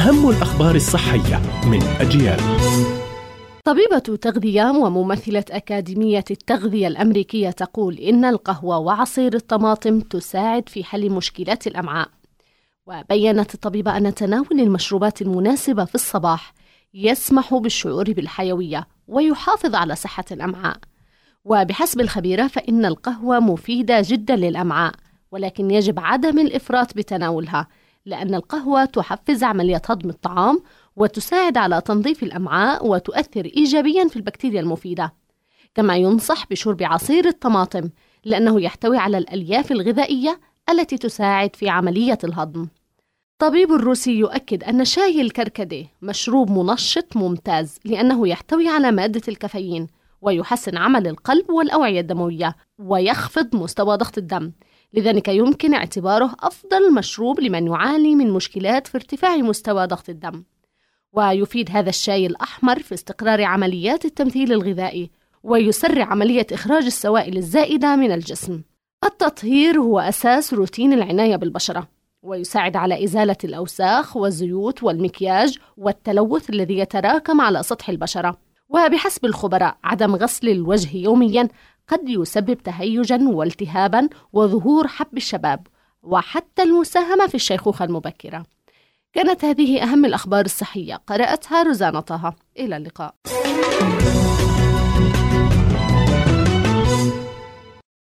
أهم الأخبار الصحية من أجيال. طبيبة تغذية وممثلة أكاديمية التغذية الأمريكية تقول إن القهوة وعصير الطماطم تساعد في حل مشكلات الأمعاء. وبيّنت الطبيبة أن تناول المشروبات المناسبة في الصباح يسمح بالشعور بالحيوية ويحافظ على صحة الأمعاء. وبحسب الخبيرة فإن القهوة مفيدة جدا للأمعاء، ولكن يجب عدم الإفراط بتناولها، لأن القهوة تحفز عملية هضم الطعام وتساعد على تنظيف الأمعاء وتؤثر إيجابيا في البكتيريا المفيدة. كما ينصح بشرب عصير الطماطم لأنه يحتوي على الألياف الغذائية التي تساعد في عملية الهضم. طبيب روسي يؤكد أن شاي الكركديه مشروب منشط ممتاز لأنه يحتوي على مادة الكافيين ويحسن عمل القلب والأوعية الدموية ويخفض مستوى ضغط الدم، لذلك يمكن اعتباره أفضل مشروب لمن يعاني من مشكلات في ارتفاع مستوى ضغط الدم. ويفيد هذا الشاي الأحمر في استقرار عمليات التمثيل الغذائي ويسرع عملية إخراج السوائل الزائدة من الجسم. التطهير هو أساس روتين العناية بالبشرة، ويساعد على إزالة الأوساخ والزيوت والمكياج والتلوث الذي يتراكم على سطح البشرة. وبحسب الخبراء عدم غسل الوجه يومياً قد يسبب تهيجاً والتهاباً وظهور حب الشباب وحتى المساهمة في الشيخوخة المبكرة. كانت هذه أهم الأخبار الصحية، قرأتها روزانا طه. إلى اللقاء.